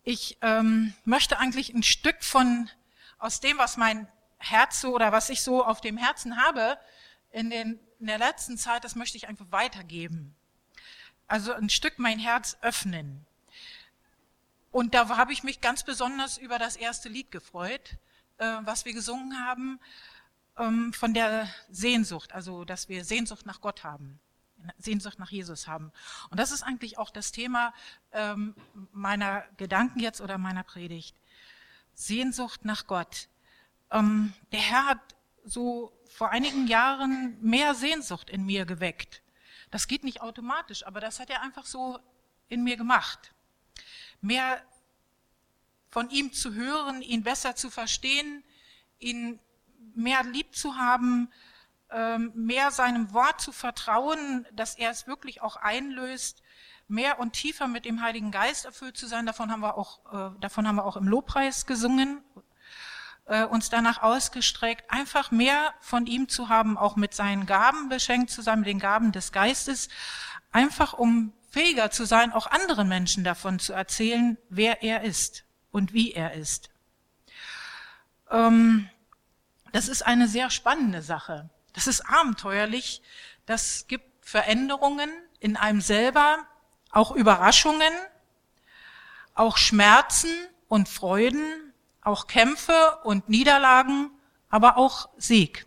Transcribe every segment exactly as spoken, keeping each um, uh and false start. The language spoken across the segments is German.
Ich ähm, möchte eigentlich ein Stück von, aus dem, was mein Herz so oder was ich so auf dem Herzen habe, in, den, in der letzten Zeit, das möchte ich einfach weitergeben. Also ein Stück mein Herz öffnen. Und da habe ich mich ganz besonders über das erste Lied gefreut, äh, was wir gesungen haben, ähm, von der Sehnsucht, also dass wir Sehnsucht nach Gott haben, Sehnsucht nach Jesus haben. Und das ist eigentlich auch das Thema ähm, meiner Gedanken jetzt oder meiner Predigt. Sehnsucht nach Gott. Ähm, der Herr hat so vor einigen Jahren mehr Sehnsucht in mir geweckt. Das geht nicht automatisch, aber das hat er einfach so in mir gemacht. Mehr von ihm zu hören, ihn besser zu verstehen, ihn mehr lieb zu haben, mehr seinem Wort zu vertrauen, dass er es wirklich auch einlöst, mehr und tiefer mit dem Heiligen Geist erfüllt zu sein. Davon haben wir auch, davon haben wir auch im Lobpreis gesungen, uns danach ausgestreckt, einfach mehr von ihm zu haben, auch mit seinen Gaben beschenkt zu sein, mit den Gaben des Geistes, einfach um fähiger zu sein, auch anderen Menschen davon zu erzählen, wer er ist und wie er ist. Das ist eine sehr spannende Sache. Das ist abenteuerlich. Das gibt Veränderungen in einem selber, auch Überraschungen, auch Schmerzen und Freuden, auch Kämpfe und Niederlagen, aber auch Sieg.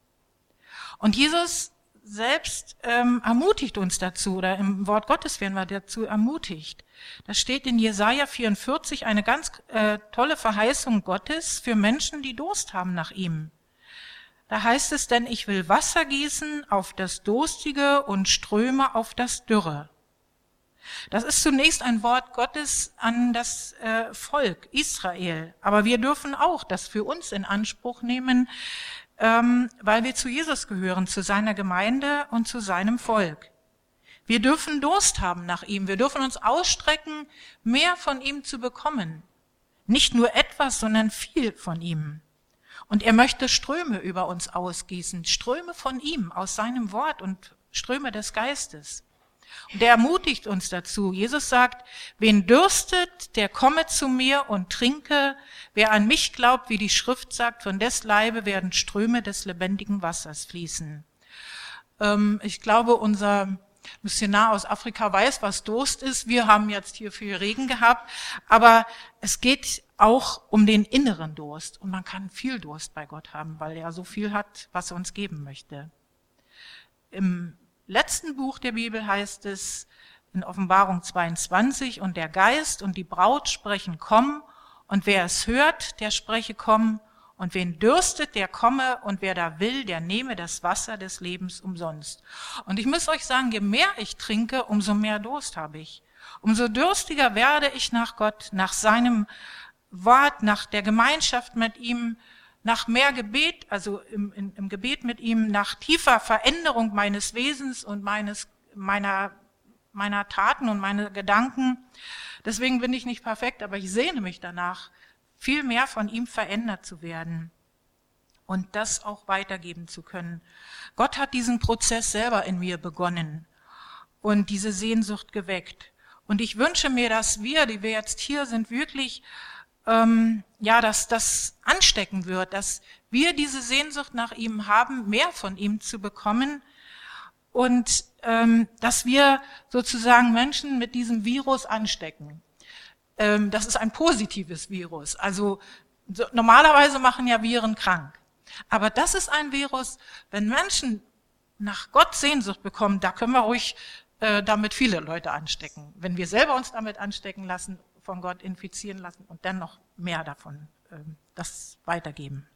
Und Jesus selbst ähm, ermutigt uns dazu, oder im Wort Gottes werden wir dazu ermutigt. Das steht in Jesaja vierundvierzig, eine ganz äh, tolle Verheißung Gottes für Menschen, die Durst haben nach ihm. Da heißt es, denn ich will Wasser gießen auf das Durstige und Ströme auf das Dürre. Das ist zunächst ein Wort Gottes an das äh, Volk Israel. Aber wir dürfen auch das für uns in Anspruch nehmen, ähm, weil wir zu Jesus gehören, zu seiner Gemeinde und zu seinem Volk. Wir dürfen Durst haben nach ihm. Wir dürfen uns ausstrecken, mehr von ihm zu bekommen. Nicht nur etwas, sondern viel von ihm. Und er möchte Ströme über uns ausgießen, Ströme von ihm, aus seinem Wort und Ströme des Geistes. Und er ermutigt uns dazu. Jesus sagt, wen dürstet, der komme zu mir und trinke. Wer an mich glaubt, wie die Schrift sagt, von des Leibe werden Ströme des lebendigen Wassers fließen. Ähm, ich glaube, unser Missionar aus Afrika weiß, was Durst ist. Wir haben jetzt hier viel Regen gehabt. Aber es geht auch um den inneren Durst. Und man kann viel Durst bei Gott haben, weil er so viel hat, was er uns geben möchte. Im letzten Buch der Bibel heißt es in Offenbarung zweiundzwanzig, und der Geist und die Braut sprechen, komm, und wer es hört, der spreche, komm, und wen dürstet, der komme, und wer da will, der nehme das Wasser des Lebens umsonst. Und ich muss euch sagen, je mehr ich trinke, umso mehr Durst habe ich. Umso durstiger werde ich nach Gott, nach seinem Wort, nach der Gemeinschaft mit ihm, nach mehr Gebet, also im, im, im Gebet mit ihm, nach tiefer Veränderung meines Wesens und meines, meiner, meiner Taten und meiner Gedanken. Deswegen bin ich nicht perfekt, aber ich sehne mich danach, viel mehr von ihm verändert zu werden und das auch weitergeben zu können. Gott hat diesen Prozess selber in mir begonnen und diese Sehnsucht geweckt. Und ich wünsche mir, dass wir, die wir jetzt hier sind, wirklich Ähm, ja, dass das anstecken wird, dass wir diese Sehnsucht nach ihm haben, mehr von ihm zu bekommen und ähm, dass wir sozusagen Menschen mit diesem Virus anstecken. Ähm, das ist ein positives Virus. Also so, normalerweise machen ja Viren krank. Aber das ist ein Virus, wenn Menschen nach Gott Sehnsucht bekommen, da können wir ruhig äh, damit viele Leute anstecken. Wenn wir selber uns damit anstecken lassen, von Gott infizieren lassen und dann noch mehr davon ähm, das weitergeben.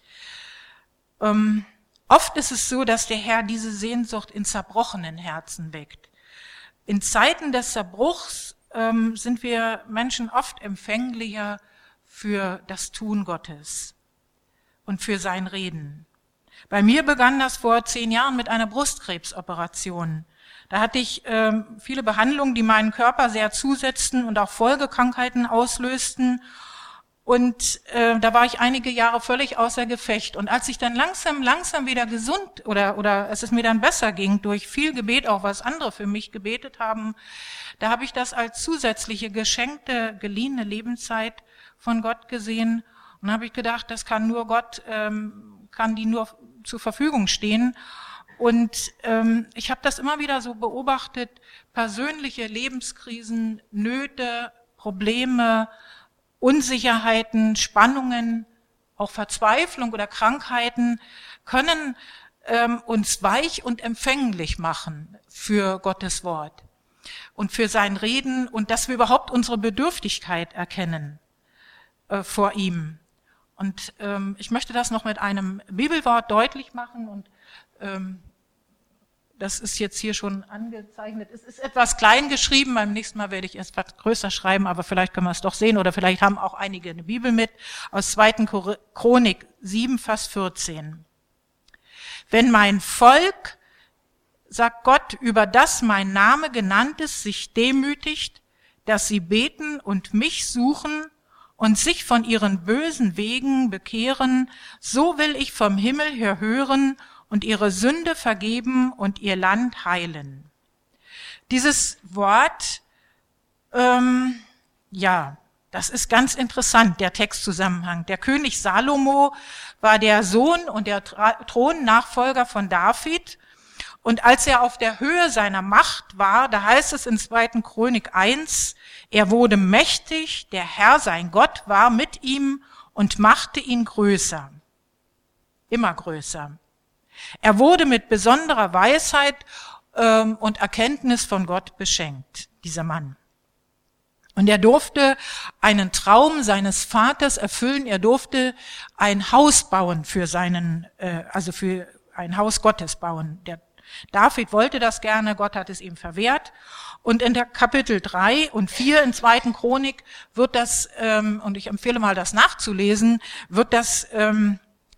Ähm, oft ist es so, dass der Herr diese Sehnsucht in zerbrochenen Herzen weckt. In Zeiten des Zerbruchs ähm, sind wir Menschen oft empfänglicher für das Tun Gottes und für sein Reden. Bei mir begann das vor zehn Jahren mit einer Brustkrebsoperation. Da hatte ich ähm, viele Behandlungen, die meinen Körper sehr zusetzten und auch Folgekrankheiten auslösten. Und äh, da war ich einige Jahre völlig außer Gefecht. Und als ich dann langsam, langsam wieder gesund oder oder als es mir dann besser ging, durch viel Gebet, auch was andere für mich gebetet haben, da habe ich das als zusätzliche geschenkte, geliehene Lebenszeit von Gott gesehen. Und da habe ich gedacht, das kann nur Gott, ähm, kann die nur zur Verfügung stehen. Und ähm, ich habe das immer wieder so beobachtet, persönliche Lebenskrisen, Nöte, Probleme, Unsicherheiten, Spannungen, auch Verzweiflung oder Krankheiten können ähm, uns weich und empfänglich machen für Gottes Wort und für sein Reden und dass wir überhaupt unsere Bedürftigkeit erkennen äh, vor ihm. Und ähm, ich möchte das noch mit einem Bibelwort deutlich machen und ähm, das ist jetzt hier schon angezeichnet. Es ist etwas klein geschrieben. Beim nächsten Mal werde ich es etwas größer schreiben, aber vielleicht können wir es doch sehen oder vielleicht haben auch einige eine Bibel mit. Aus zweiten Chronik sieben, Vers vierzehn. Wenn mein Volk, sagt Gott, über das mein Name genannt ist, sich demütigt, dass sie beten und mich suchen und sich von ihren bösen Wegen bekehren, so will ich vom Himmel her hören und ihre Sünde vergeben und ihr Land heilen. Dieses Wort, ähm, ja, das ist ganz interessant, der Textzusammenhang. Der König Salomo war der Sohn und der Thronnachfolger von David. Und als er auf der Höhe seiner Macht war, da heißt es in zweiten Chronik eins, er wurde mächtig, der Herr, sein Gott, war mit ihm und machte ihn größer, immer größer. Er wurde mit besonderer Weisheit ähm, und Erkenntnis von Gott beschenkt, dieser Mann. Und er durfte einen Traum seines Vaters erfüllen. Er durfte ein Haus bauen für seinen, äh, also für ein Haus Gottes bauen. Der David wollte das gerne, Gott hat es ihm verwehrt. Und in der Kapitel drei und vier in zweiten Chronik wird das, ähm, und ich empfehle mal, das nachzulesen, wird das ähm,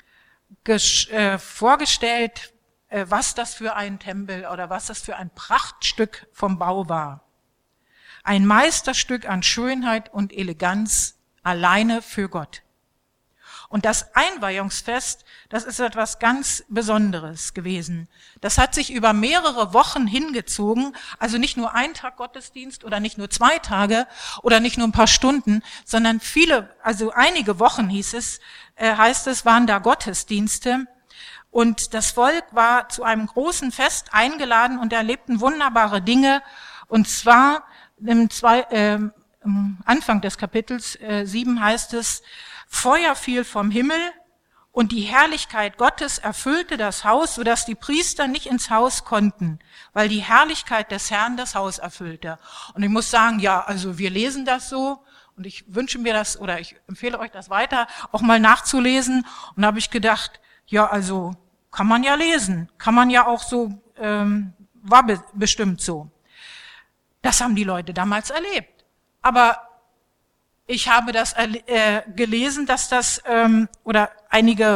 Gesch- äh, vorgestellt, äh, was das für ein Tempel oder was das für ein Prachtstück vom Bau war. Ein Meisterstück an Schönheit und Eleganz alleine für Gott. Und das Einweihungsfest, das ist etwas ganz Besonderes gewesen. Das hat sich über mehrere Wochen hingezogen, also nicht nur ein Tag Gottesdienst oder nicht nur zwei Tage oder nicht nur ein paar Stunden, sondern viele, also einige Wochen hieß es, äh, heißt es, waren da Gottesdienste. Und das Volk war zu einem großen Fest eingeladen und erlebten wunderbare Dinge. Und zwar im zwei, äh, am Anfang des Kapitels äh, sieben heißt es, Feuer fiel vom Himmel und die Herrlichkeit Gottes erfüllte das Haus, sodass die Priester nicht ins Haus konnten, weil die Herrlichkeit des Herrn das Haus erfüllte. Und ich muss sagen, ja, also wir lesen das so und ich wünsche mir das oder ich empfehle euch das weiter, auch mal nachzulesen. Und da habe ich gedacht, ja, also kann man ja lesen, kann man ja auch so, ähm, war be- bestimmt so. Das haben die Leute damals erlebt. Aber ich habe das äh, gelesen, dass das ähm, oder einige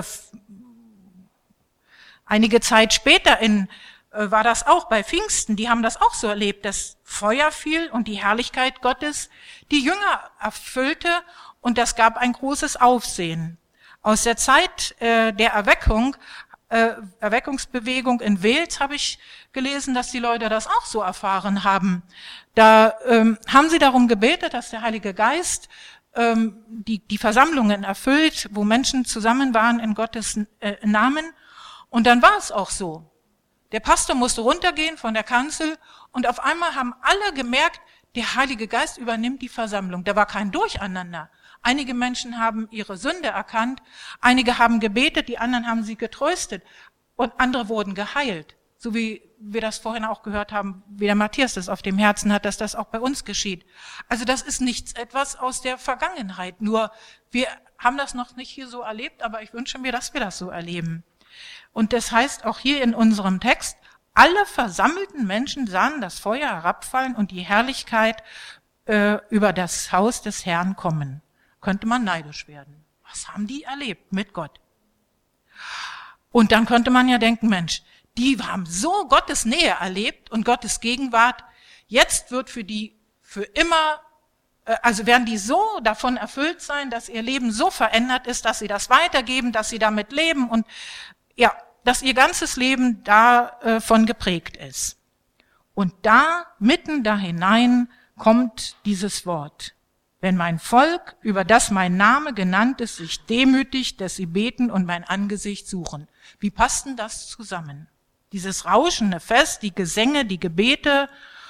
einige Zeit später in äh, war das auch bei Pfingsten. Die haben das auch so erlebt, dass Feuer fiel und die Herrlichkeit Gottes die Jünger erfüllte und das gab ein großes Aufsehen. Aus der Zeit äh, der Erweckung, äh, Erweckungsbewegung in Wales habe ich gelesen, dass die Leute das auch so erfahren haben. Da ähm, haben sie darum gebetet, dass der Heilige Geist ähm, die, die Versammlungen erfüllt, wo Menschen zusammen waren in Gottes äh, Namen. Und dann war es auch so. Der Pastor musste runtergehen von der Kanzel und auf einmal haben alle gemerkt, der Heilige Geist übernimmt die Versammlung. Da war kein Durcheinander. Einige Menschen haben ihre Sünde erkannt, einige haben gebetet, die anderen haben sie getröstet und andere wurden geheilt. So wie wir das vorhin auch gehört haben, wie der Matthias das auf dem Herzen hat, dass das auch bei uns geschieht. Also das ist nichts etwas aus der Vergangenheit. Nur wir haben das noch nicht hier so erlebt, aber ich wünsche mir, dass wir das so erleben. Und das heißt auch hier in unserem Text, alle versammelten Menschen sahen das Feuer herabfallen und die Herrlichkeit äh, über das Haus des Herrn kommen. Könnte man neidisch werden. Was haben die erlebt mit Gott? Und dann könnte man ja denken, Mensch, die haben so Gottes Nähe erlebt und Gottes Gegenwart. Jetzt wird für die für immer also werden die so davon erfüllt sein, dass ihr Leben so verändert ist, dass sie das weitergeben, dass sie damit leben und ja, dass ihr ganzes Leben davon geprägt ist. Und da, mitten da hinein, kommt dieses Wort. Wenn mein Volk, über das mein Name genannt ist, sich demütigt, dass sie beten und mein Angesicht suchen. Wie passt denn das zusammen? Dieses rauschende Fest, die Gesänge, die Gebete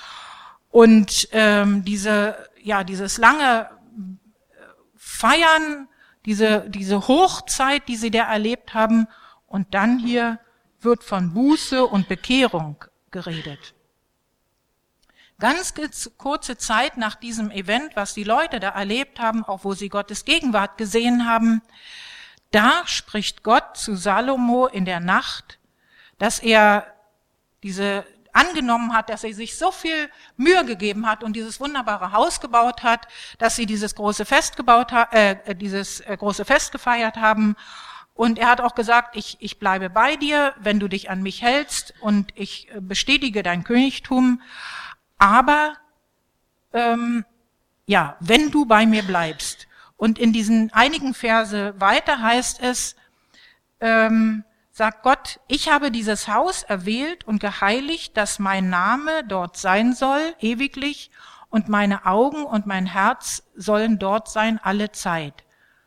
und ähm, diese, ja, dieses lange Feiern, diese, diese Hochzeit, die sie da erlebt haben. Und dann hier wird von Buße und Bekehrung geredet. Ganz kurze Zeit nach diesem Event, was die Leute da erlebt haben, auch wo sie Gottes Gegenwart gesehen haben, da spricht Gott zu Salomo in der Nacht, dass er diese angenommen hat, dass er sich so viel Mühe gegeben hat und dieses wunderbare Haus gebaut hat, dass sie dieses große Fest gebaut ha- äh, dieses äh, große Fest gefeiert haben. Und er hat auch gesagt, ich, ich bleibe bei dir, wenn du dich an mich hältst und ich bestätige dein Königtum. Aber ähm, ja, wenn du bei mir bleibst. Und in diesen einigen Verse weiter heißt es, ähm, sagt Gott, ich habe dieses Haus erwählt und geheiligt, dass mein Name dort sein soll, ewiglich, und meine Augen und mein Herz sollen dort sein alle Zeit.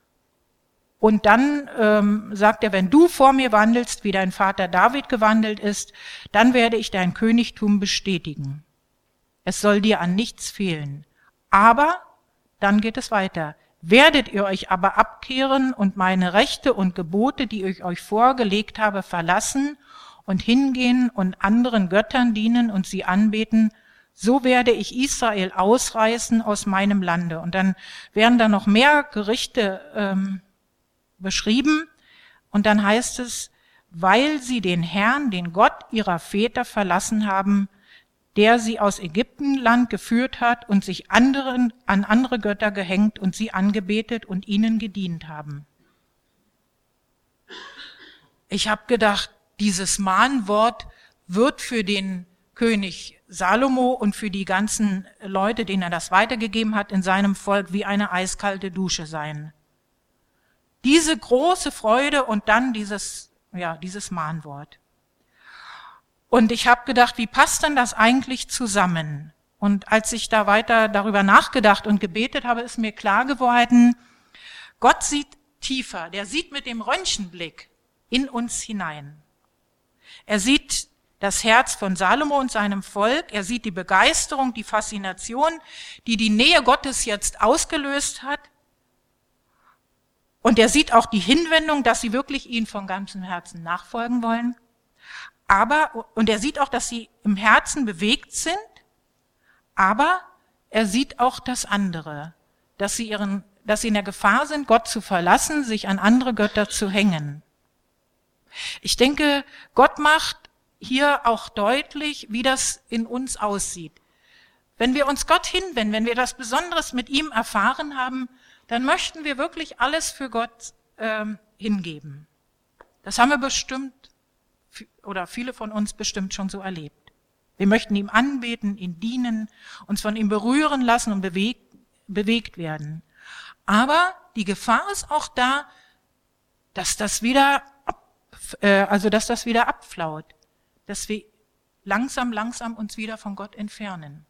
Und dann ähm, sagt er, wenn du vor mir wandelst, wie dein Vater David gewandelt ist, dann werde ich dein Königtum bestätigen. Es soll dir an nichts fehlen. Aber, dann geht es weiter, werdet ihr euch aber abkehren und meine Rechte und Gebote, die ich euch vorgelegt habe, verlassen und hingehen und anderen Göttern dienen und sie anbeten, so werde ich Israel ausreißen aus meinem Lande. Und dann werden da noch mehr Gerichte ähm, beschrieben. Und dann heißt es, weil sie den Herrn, den Gott ihrer Väter verlassen haben, der sie aus Ägyptenland geführt hat und sich anderen, an andere Götter gehängt und sie angebetet und ihnen gedient haben. Ich habe gedacht, dieses Mahnwort wird für den König Salomo und für die ganzen Leute, denen er das weitergegeben hat, in seinem Volk wie eine eiskalte Dusche sein. Diese große Freude und dann dieses, ja, dieses Mahnwort. Und ich habe gedacht, wie passt denn das eigentlich zusammen? Und als ich da weiter darüber nachgedacht und gebetet habe, ist mir klar geworden, Gott sieht tiefer, der sieht mit dem Röntgenblick in uns hinein. Er sieht das Herz von Salomo und seinem Volk, er sieht die Begeisterung, die Faszination, die die Nähe Gottes jetzt ausgelöst hat. Und er sieht auch die Hinwendung, dass sie wirklich ihn von ganzem Herzen nachfolgen wollen. Aber, und er sieht auch, dass sie im Herzen bewegt sind, aber er sieht auch das andere, dass sie ihren, dass sie in der Gefahr sind, Gott zu verlassen, sich an andere Götter zu hängen. Ich denke, Gott macht hier auch deutlich, wie das in uns aussieht. Wenn wir uns Gott hinwenden, wenn wir das Besonderes mit ihm erfahren haben, dann möchten wir wirklich alles für Gott ähm, hingeben. Das haben wir bestimmt, oder viele von uns bestimmt schon so erlebt. Wir möchten ihm anbeten, ihm dienen, uns von ihm berühren lassen und bewegt, bewegt werden. Aber die Gefahr ist auch da, dass das wieder, ab, äh, also dass das wieder abflaut, dass wir langsam, langsam uns wieder von Gott entfernen.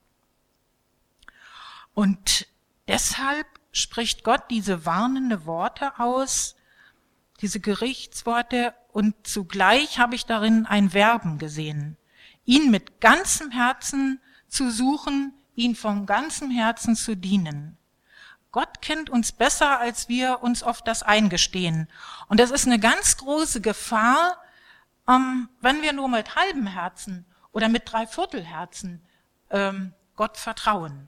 Und deshalb spricht Gott diese warnende Worte aus, diese Gerichtsworte, und zugleich habe ich darin ein Werben gesehen, ihn mit ganzem Herzen zu suchen, ihn von ganzem Herzen zu dienen. Gott kennt uns besser, als wir uns oft das eingestehen. Und das ist eine ganz große Gefahr, ähm, wenn wir nur mit halbem Herzen oder mit Dreiviertelherzen ähm, Gott vertrauen.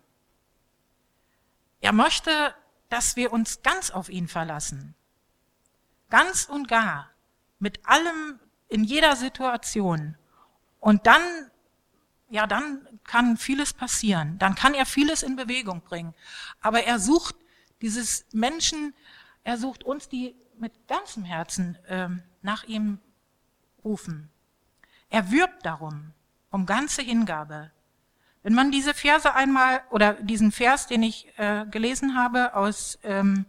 Er möchte, dass wir uns ganz auf ihn verlassen. Ganz und gar. Mit allem, in jeder Situation. Und dann, ja, dann kann vieles passieren. Dann kann er vieles in Bewegung bringen. Aber er sucht dieses Menschen, er sucht uns, die mit ganzem Herzen ähm, nach ihm rufen. Er wirbt darum, um ganze Hingabe. Wenn man diese Verse einmal, oder diesen Vers, den ich äh, gelesen habe aus, ähm,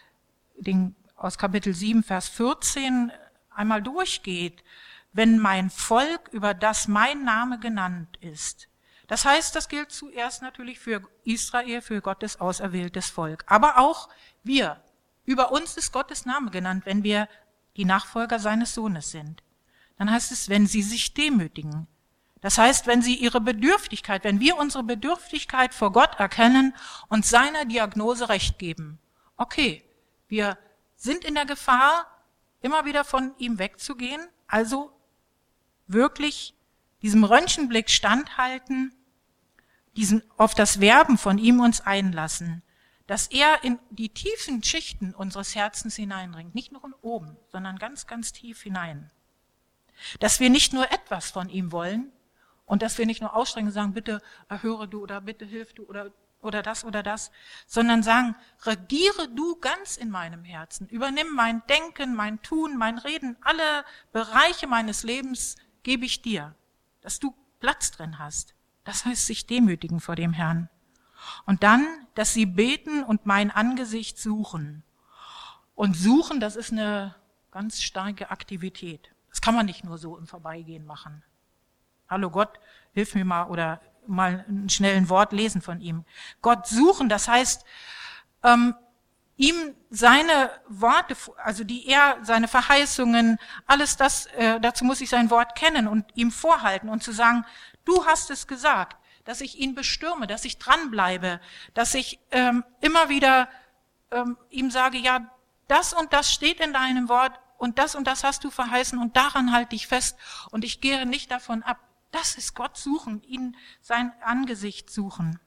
den, aus Kapitel sieben, Vers vierzehn, einmal durchgeht, wenn mein Volk, über das mein Name genannt ist. Das heißt, das gilt zuerst natürlich für Israel, für Gottes auserwähltes Volk. Aber auch wir. Über uns ist Gottes Name genannt, wenn wir die Nachfolger seines Sohnes sind. Dann heißt es, wenn sie sich demütigen. Das heißt, wenn sie ihre Bedürftigkeit, wenn wir unsere Bedürftigkeit vor Gott erkennen und seiner Diagnose Recht geben. Okay, wir sind in der Gefahr, immer wieder von ihm wegzugehen, also wirklich diesem Röntgenblick standhalten, diesen, auf das Werben von ihm uns einlassen, dass er in die tiefen Schichten unseres Herzens hineinringt, nicht nur von oben, sondern ganz, ganz tief hinein. Dass wir nicht nur etwas von ihm wollen und dass wir nicht nur ausstrengen und sagen, bitte erhöre du oder bitte hilf du oder, oder das oder das, sondern sagen, regiere du ganz in meinem Herzen, übernimm mein Denken, mein Tun, mein Reden, alle Bereiche meines Lebens gebe ich dir, dass du Platz drin hast. Das heißt, sich demütigen vor dem Herrn. Und dann, dass sie beten und mein Angesicht suchen. Und suchen, das ist eine ganz starke Aktivität. Das kann man nicht nur so im Vorbeigehen machen. Hallo Gott, hilf mir mal, oder mal einen schnellen Wort lesen von ihm. Gott suchen, das heißt, ähm, ihm seine Worte, also die er, seine Verheißungen, alles das, äh, dazu muss ich sein Wort kennen und ihm vorhalten und zu sagen, du hast es gesagt, dass ich ihn bestürme, dass ich dranbleibe, dass ich ähm, immer wieder ähm, ihm sage, ja, das und das steht in deinem Wort und das und das hast du verheißen und daran halte ich fest und ich gehe nicht davon ab. Das ist Gott suchen, ihn sein Angesicht suchen.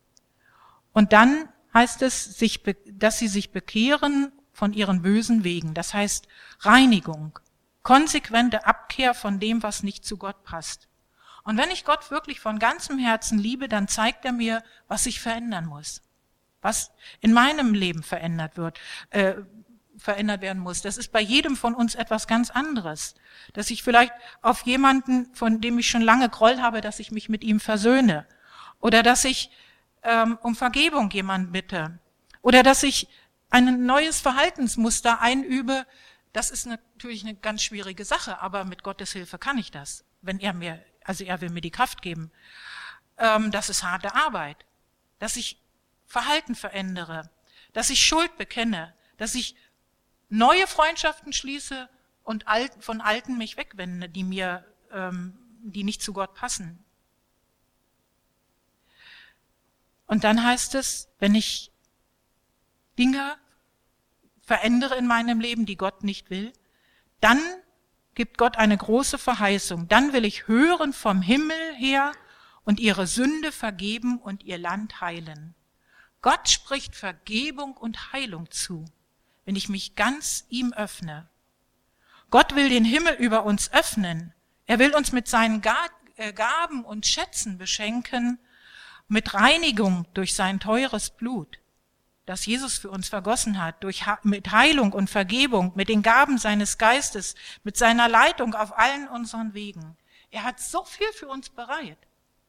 Und dann heißt es, sich, dass sie sich bekehren von ihren bösen Wegen. Das heißt Reinigung, konsequente Abkehr von dem, was nicht zu Gott passt. Und wenn ich Gott wirklich von ganzem Herzen liebe, dann zeigt er mir, was sich verändern muss, was in meinem Leben verändert wird, äh, verändert werden muss. Das ist bei jedem von uns etwas ganz anderes. Dass ich vielleicht auf jemanden, von dem ich schon lange Groll habe, dass ich mich mit ihm versöhne. Oder dass ich ähm, um Vergebung jemanden bitte. Oder dass ich ein neues Verhaltensmuster einübe. Das ist natürlich eine ganz schwierige Sache, aber mit Gottes Hilfe kann ich das. Wenn er mir, also er will mir die Kraft geben. Ähm, das ist harte Arbeit. Dass ich Verhalten verändere. Dass ich Schuld bekenne. Dass ich neue Freundschaften schließe und alt, von alten mich wegwende, die mir, ähm, die nicht zu Gott passen. Und dann heißt es, wenn ich Dinge verändere in meinem Leben, die Gott nicht will, dann gibt Gott eine große Verheißung. Dann will ich hören vom Himmel her und ihre Sünde vergeben und ihr Land heilen. Gott spricht Vergebung und Heilung zu, wenn ich mich ganz ihm öffne. Gott will den Himmel über uns öffnen. Er will uns mit seinen Gaben und Schätzen beschenken, mit Reinigung durch sein teures Blut, das Jesus für uns vergossen hat, durch, mit Heilung und Vergebung, mit den Gaben seines Geistes, mit seiner Leitung auf allen unseren Wegen. Er hat so viel für uns bereit.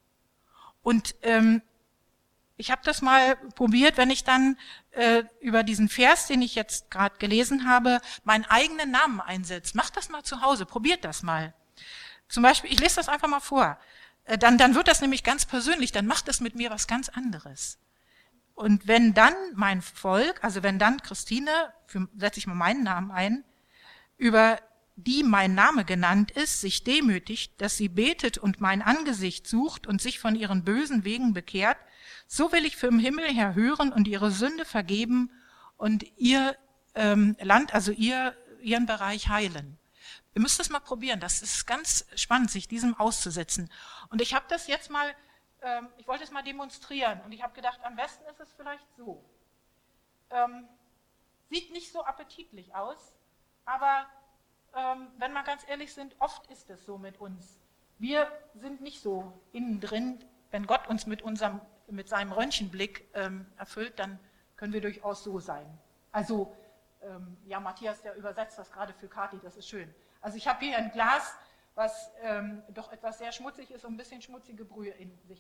Und ähm, ich habe das mal probiert, wenn ich dann äh, über diesen Vers, den ich jetzt gerade gelesen habe, meinen eigenen Namen einsetze. Macht das mal zu Hause, probiert das mal. Zum Beispiel, ich lese das einfach mal vor. Äh, dann, dann wird das nämlich ganz persönlich, dann macht das mit mir was ganz anderes. Und wenn dann mein Volk, also wenn dann Christine, setze ich mal meinen Namen ein, über die mein Name genannt ist, sich demütigt, dass sie betet und mein Angesicht sucht und sich von ihren bösen Wegen bekehrt, so will ich vom Himmel her hören und ihre Sünde vergeben und ihr ähm, Land, also ihr, ihren Bereich heilen. Ihr müsst das mal probieren, das ist ganz spannend, sich diesem auszusetzen. Und ich habe das jetzt mal, ähm, ich wollte es mal demonstrieren und ich habe gedacht, am besten ist es vielleicht so. Ähm, sieht nicht so appetitlich aus, aber ähm, wenn wir ganz ehrlich sind, oft ist es so mit uns. Wir sind nicht so innen drin, wenn Gott uns mit unserem mit seinem Röntgenblick ähm, erfüllt, dann können wir durchaus so sein. Also, ähm, ja, Matthias, der übersetzt das gerade für Kathi, das ist schön. Also ich habe hier ein Glas, was ähm, doch etwas sehr schmutzig ist und ein bisschen schmutzige Brühe in sich hat.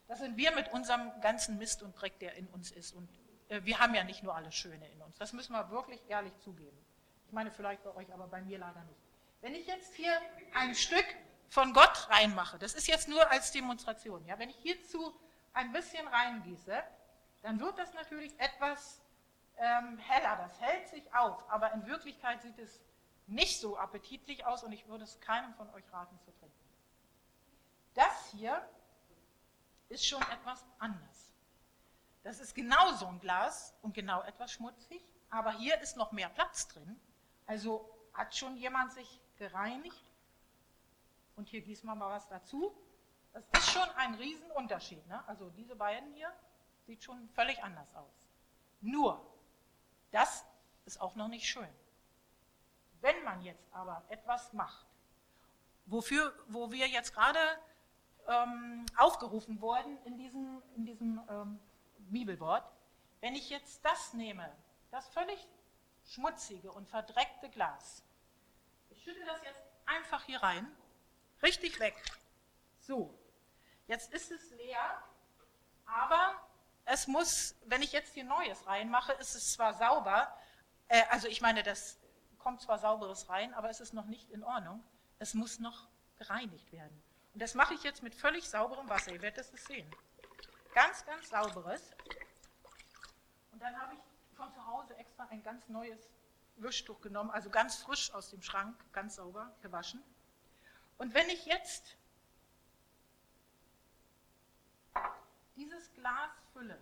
Das sind wir mit unserem ganzen Mist und Dreck, der in uns ist. Und äh, wir haben ja nicht nur alles Schöne in uns. Das müssen wir wirklich ehrlich zugeben. Ich meine vielleicht bei euch, aber bei mir leider nicht. Wenn ich jetzt hier ein Stück von Gott reinmache, das ist jetzt nur als Demonstration, ja, wenn ich hierzu ein bisschen reingieße, dann wird das natürlich etwas ähm, heller, das hält sich auf, aber in Wirklichkeit sieht es nicht so appetitlich aus und ich würde es keinem von euch raten zu trinken. Das hier ist schon etwas anders. Das ist genau so ein Glas und genau etwas schmutzig, aber hier ist noch mehr Platz drin. Also hat schon jemand sich gereinigt und hier gießen wir mal was dazu. Das ist schon ein Riesenunterschied. Ne? Also diese beiden hier sieht schon völlig anders aus. Nur, das ist auch noch nicht schön. Wenn man jetzt aber etwas macht, wofür, wo wir jetzt gerade ähm, aufgerufen wurden in diesem, in diesem ähm, Bibelwort, wenn ich jetzt das nehme, das völlig schmutzige und verdreckte Glas, ich schütte das jetzt einfach hier rein, richtig weg. So, jetzt ist es leer, aber es muss, wenn ich jetzt hier Neues reinmache, ist es zwar sauber, äh, also ich meine, das kommt zwar Sauberes rein, aber es ist noch nicht in Ordnung. Es muss noch gereinigt werden. Und das mache ich jetzt mit völlig sauberem Wasser. Ihr werdet es sehen. Ganz, ganz sauberes. Und dann habe ich von zu Hause extra ein ganz neues Wischtuch genommen, also ganz frisch aus dem Schrank, ganz sauber gewaschen. Und wenn ich jetzt dieses Glas fülle,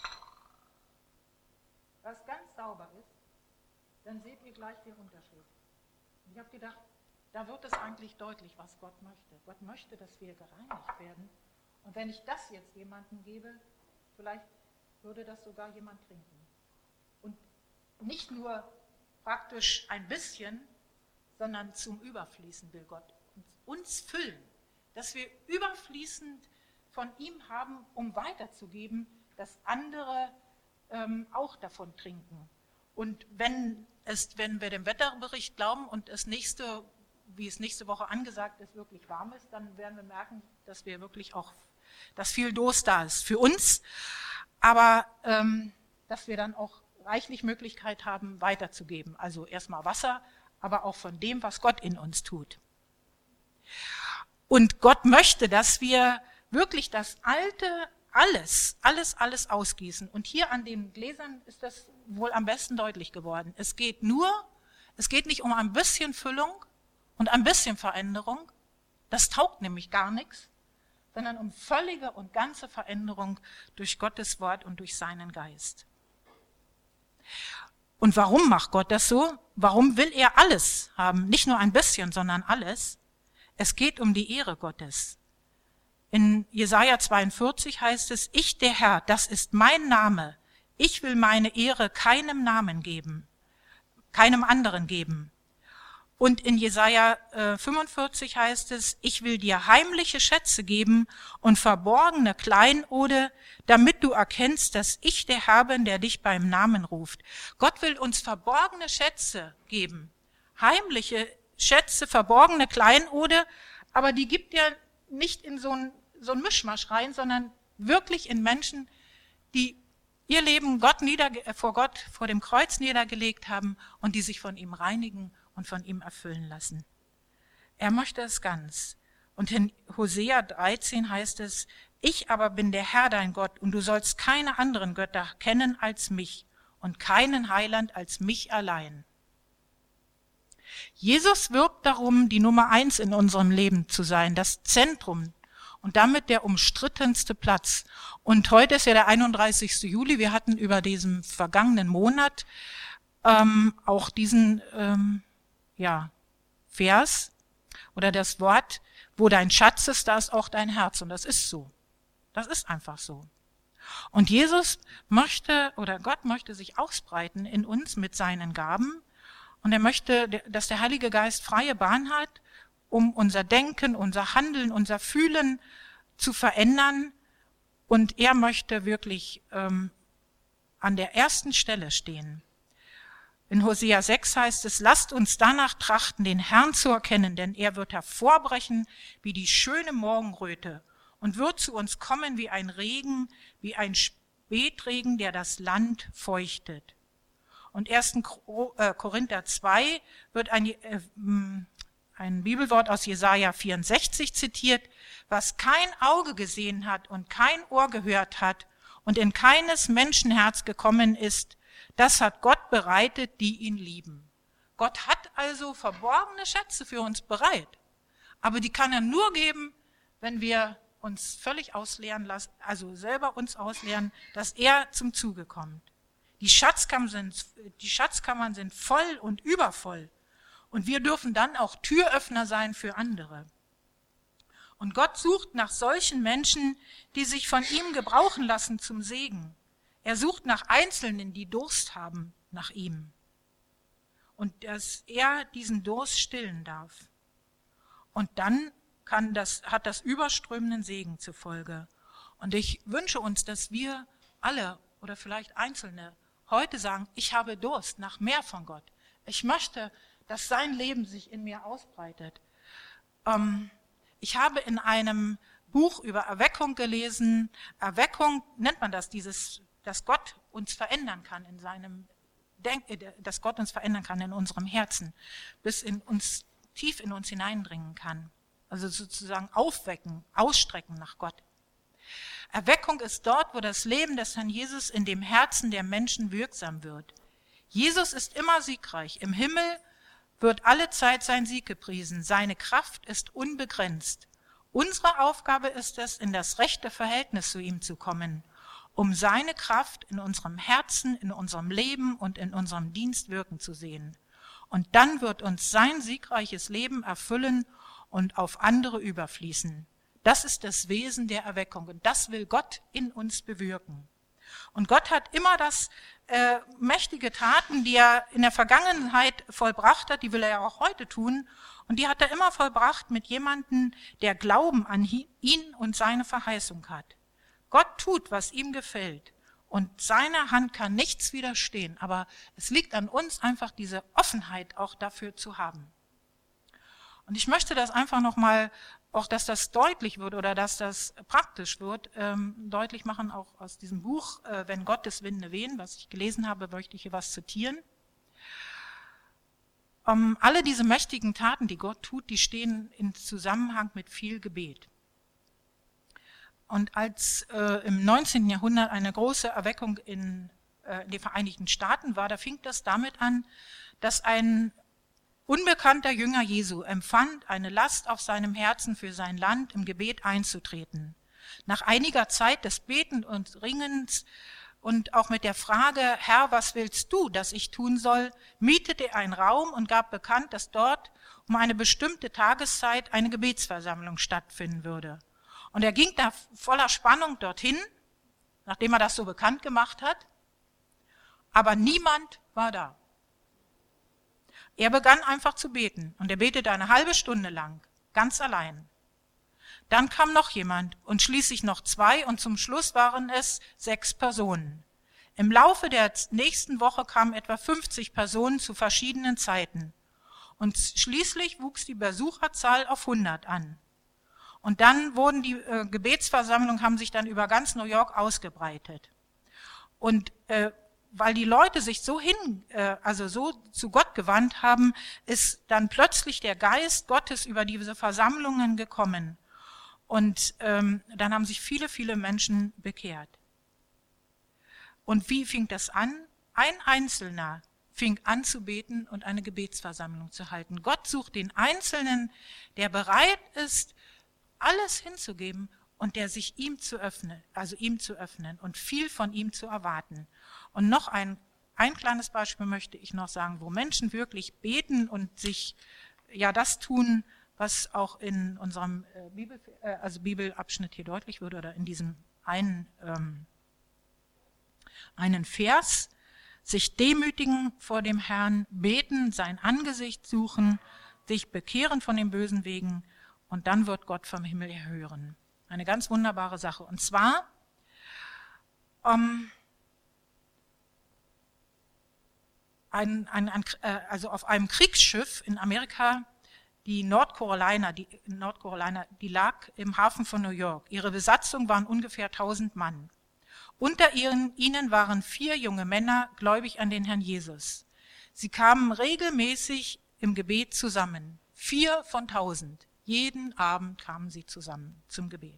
was ganz sauber ist, dann seht ihr gleich den Unterschied. Und ich habe gedacht, da wird es eigentlich deutlich, was Gott möchte. Gott möchte, dass wir gereinigt werden. Und wenn ich das jetzt jemandem gebe, vielleicht würde das sogar jemand trinken. Und nicht nur praktisch ein bisschen, sondern zum Überfließen will Gott uns füllen, dass wir überfließend von ihm haben, um weiterzugeben, dass andere ähm, auch davon trinken. Und wenn, es, wenn wir dem Wetterbericht glauben und es nächste, wie es nächste Woche angesagt ist, wirklich warm ist, dann werden wir merken, dass wir wirklich auch, dass viel Durst da ist für uns, aber ähm, dass wir dann auch reichlich Möglichkeit haben, weiterzugeben. Also erstmal Wasser, aber auch von dem, was Gott in uns tut. Und Gott möchte, dass wir wirklich das Alte, alles, alles, alles ausgießen. Und hier an den Gläsern ist das wohl am besten deutlich geworden. Es geht nur, es geht nicht um ein bisschen Füllung und ein bisschen Veränderung, das taugt nämlich gar nichts, sondern um völlige und ganze Veränderung durch Gottes Wort und durch seinen Geist. Und warum macht Gott das so? Warum will er alles haben? Nicht nur ein bisschen, sondern alles. Es geht um die Ehre Gottes. In Jesaja zweiundvierzig heißt es, ich der Herr, das ist mein Name. Ich will meine Ehre keinem Namen geben, keinem anderen geben. Und in Jesaja äh, fünfundvierzig heißt es, ich will dir heimliche Schätze geben und verborgene Kleinode, damit du erkennst, dass ich der Herr bin, der dich beim Namen ruft. Gott will uns verborgene Schätze geben, heimliche Schätze, verborgene Kleinode, aber die gibt er nicht in so ein, so ein Mischmasch rein, sondern wirklich in Menschen, die ihr Leben Gott nieder, vor Gott, vor dem Kreuz niedergelegt haben und die sich von ihm reinigen und von ihm erfüllen lassen. Er möchte es ganz. Und in Hosea dreizehn heißt es, ich aber bin der Herr dein Gott und du sollst keine anderen Götter kennen als mich und keinen Heiland als mich allein. Jesus wirbt darum, die Nummer eins in unserem Leben zu sein, das Zentrum und damit der umstrittenste Platz. Und heute ist ja der einunddreißigste Juli, wir hatten über diesen vergangenen Monat ähm, auch diesen ähm, ja, Vers oder das Wort, wo dein Schatz ist, da ist auch dein Herz. Und das ist so. Das ist einfach so. Und Jesus möchte oder Gott möchte sich ausbreiten in uns mit seinen Gaben. Und er möchte, dass der Heilige Geist freie Bahn hat, um unser Denken, unser Handeln, unser Fühlen zu verändern. Und er möchte wirklich ähm, an der ersten Stelle stehen. In Hosea sechs heißt es, lasst uns danach trachten, den Herrn zu erkennen, denn er wird hervorbrechen wie die schöne Morgenröte und wird zu uns kommen wie ein Regen, wie ein Spätregen, der das Land feuchtet. Und ersten Korinther zwei wird ein, äh, ein Bibelwort aus Jesaja vierundsechzig zitiert, was kein Auge gesehen hat und kein Ohr gehört hat und in keines Menschenherz gekommen ist, das hat Gott bereitet, die ihn lieben. Gott hat also verborgene Schätze für uns bereit, aber die kann er nur geben, wenn wir uns völlig ausleeren lassen, also selber uns ausleeren, dass er zum Zuge kommt. Die Schatzkammern sind, die Schatzkammern sind voll und übervoll. Und wir dürfen dann auch Türöffner sein für andere. Und Gott sucht nach solchen Menschen, die sich von ihm gebrauchen lassen zum Segen. Er sucht nach Einzelnen, die Durst haben nach ihm. Und dass er diesen Durst stillen darf. Und dann kann das, hat das überströmenden Segen zur Folge. Und ich wünsche uns, dass wir alle oder vielleicht Einzelne heute sagen, ich habe Durst nach mehr von Gott. Ich möchte, dass sein Leben sich in mir ausbreitet. Ähm, ich habe in einem Buch über Erweckung gelesen, Erweckung nennt man das, dieses, dass Gott uns verändern kann in seinem Denk, dass Gott uns verändern kann in unserem Herzen, bis in uns, tief in uns hineindringen kann. Also sozusagen aufwecken, ausstrecken nach Gott. Erweckung ist dort, wo das Leben des Herrn Jesus in dem Herzen der Menschen wirksam wird. Jesus ist immer siegreich. Im Himmel wird alle Zeit sein Sieg gepriesen. Seine Kraft ist unbegrenzt. Unsere Aufgabe ist es, in das rechte Verhältnis zu ihm zu kommen, um seine Kraft in unserem Herzen, in unserem Leben und in unserem Dienst wirken zu sehen. Und dann wird uns sein siegreiches Leben erfüllen und auf andere überfließen. Das ist das Wesen der Erweckung und das will Gott in uns bewirken. Und Gott hat immer das äh, mächtige Taten, die er in der Vergangenheit vollbracht hat, die will er ja auch heute tun. Und die hat er immer vollbracht mit jemandem, der Glauben an ihn und seine Verheißung hat. Gott tut, was ihm gefällt. Und seiner Hand kann nichts widerstehen. Aber es liegt an uns, einfach diese Offenheit auch dafür zu haben. Und ich möchte das einfach nochmal, auch dass das deutlich wird oder dass das praktisch wird, ähm, deutlich machen, auch aus diesem Buch, äh, Wenn Gottes Winde wehen, was ich gelesen habe, möchte ich hier was zitieren. Ähm, alle diese mächtigen Taten, die Gott tut, die stehen in Zusammenhang mit viel Gebet. Und als äh, im neunzehnten Jahrhundert eine große Erweckung in, äh, in den Vereinigten Staaten war, da fing das damit an, dass ein unbekannter Jünger Jesu empfand, eine Last auf seinem Herzen für sein Land im Gebet einzutreten. Nach einiger Zeit des Betens und Ringens und auch mit der Frage, Herr, was willst du, dass ich tun soll, mietete er einen Raum und gab bekannt, dass dort um eine bestimmte Tageszeit eine Gebetsversammlung stattfinden würde. Und er ging da voller Spannung dorthin, nachdem er das so bekannt gemacht hat, aber niemand war da. Er begann einfach zu beten und er betete eine halbe Stunde lang, ganz allein. Dann kam noch jemand und schließlich noch zwei und zum Schluss waren es sechs Personen. Im Laufe der nächsten Woche kamen etwa fünfzig Personen zu verschiedenen Zeiten und schließlich wuchs die Besucherzahl auf hundert an. Und dann wurden die äh, Gebetsversammlungen, haben sich dann über ganz New York ausgebreitet. Und äh, weil die Leute sich so hin, äh, also so zu Gott gewandt haben, ist dann plötzlich der Geist Gottes über diese Versammlungen gekommen. Und ähm, dann haben sich viele, viele Menschen bekehrt. Und wie fing das an? Ein Einzelner fing an zu beten und eine Gebetsversammlung zu halten. Gott sucht den Einzelnen, der bereit ist, alles hinzugeben und der sich ihm zu öffnen, also ihm zu öffnen und viel von ihm zu erwarten. Und noch ein, ein kleines Beispiel möchte ich noch sagen, wo Menschen wirklich beten und sich ja das tun, was auch in unserem äh, Bibel, äh, also Bibelabschnitt hier deutlich wird oder in diesem einen, ähm, einen Vers, sich demütigen vor dem Herrn, beten, sein Angesicht suchen, sich bekehren von den bösen Wegen und dann wird Gott vom Himmel erhören. Eine ganz wunderbare Sache. Und zwar ähm, ein, ein, ein, äh, also auf einem Kriegsschiff in Amerika die North Carolina, die, North Carolina, die lag im Hafen von New York. Ihre Besatzung waren ungefähr tausend Mann. Unter ihren, ihnen waren vier junge Männer gläubig an den Herrn Jesus. Sie kamen regelmäßig im Gebet zusammen. Vier von tausend. Jeden Abend kamen sie zusammen zum Gebet.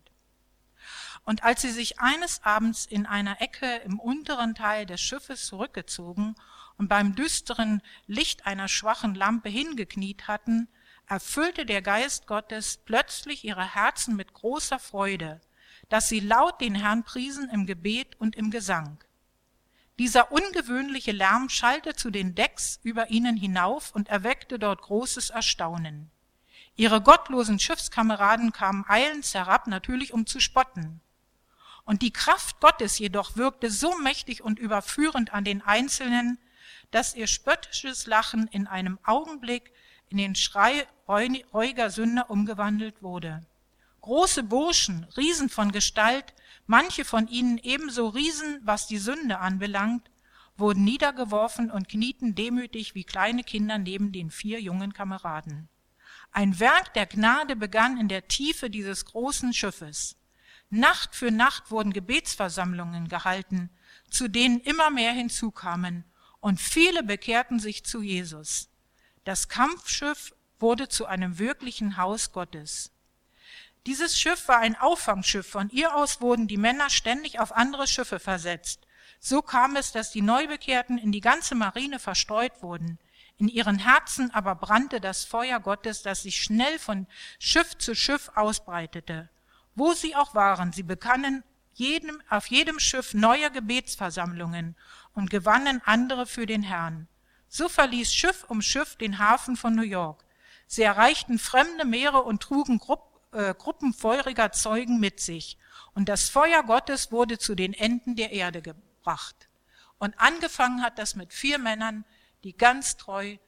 Und als sie sich eines Abends in einer Ecke im unteren Teil des Schiffes zurückgezogen und beim düsteren Licht einer schwachen Lampe hingekniet hatten, erfüllte der Geist Gottes plötzlich ihre Herzen mit großer Freude, dass sie laut den Herrn priesen im Gebet und im Gesang. Dieser ungewöhnliche Lärm schallte zu den Decks über ihnen hinauf und erweckte dort großes Erstaunen. Ihre gottlosen Schiffskameraden kamen eilends herab, natürlich um zu spotten. Und die Kraft Gottes jedoch wirkte so mächtig und überführend an den Einzelnen, dass ihr spöttisches Lachen in einem Augenblick in den Schrei reuiger Sünder umgewandelt wurde. Große Burschen, Riesen von Gestalt, manche von ihnen ebenso Riesen, was die Sünde anbelangt, wurden niedergeworfen und knieten demütig wie kleine Kinder neben den vier jungen Kameraden. Ein Werk der Gnade begann in der Tiefe dieses großen Schiffes. Nacht für Nacht wurden Gebetsversammlungen gehalten, zu denen immer mehr hinzukamen, und viele bekehrten sich zu Jesus. Das Kampfschiff wurde zu einem wirklichen Haus Gottes. Dieses Schiff war ein Auffangschiff. Von ihr aus wurden die Männer ständig auf andere Schiffe versetzt. So kam es, dass die Neubekehrten in die ganze Marine verstreut wurden. In ihren Herzen aber brannte das Feuer Gottes, das sich schnell von Schiff zu Schiff ausbreitete. Wo sie auch waren, sie bekannen jedem, auf jedem Schiff neue Gebetsversammlungen und gewannen andere für den Herrn. So verließ Schiff um Schiff den Hafen von New York. Sie erreichten fremde Meere und trugen Grupp, äh, Gruppen feuriger Zeugen mit sich. Und das Feuer Gottes wurde zu den Enden der Erde gebracht. Und angefangen hat das mit vier Männern, die ganz treu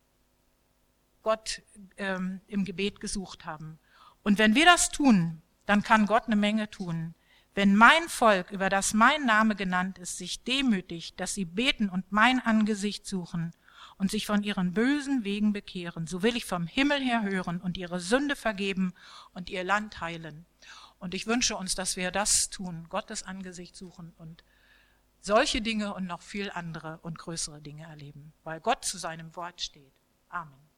Gott ähm, im Gebet gesucht haben. Und wenn wir das tun, dann kann Gott eine Menge tun. Wenn mein Volk, über das mein Name genannt ist, sich demütigt, dass sie beten und mein Angesicht suchen und sich von ihren bösen Wegen bekehren, so will ich vom Himmel her hören und ihre Sünde vergeben und ihr Land heilen. Und ich wünsche uns, dass wir das tun, Gottes Angesicht suchen und solche Dinge und noch viel andere und größere Dinge erleben, weil Gott zu seinem Wort steht. Amen.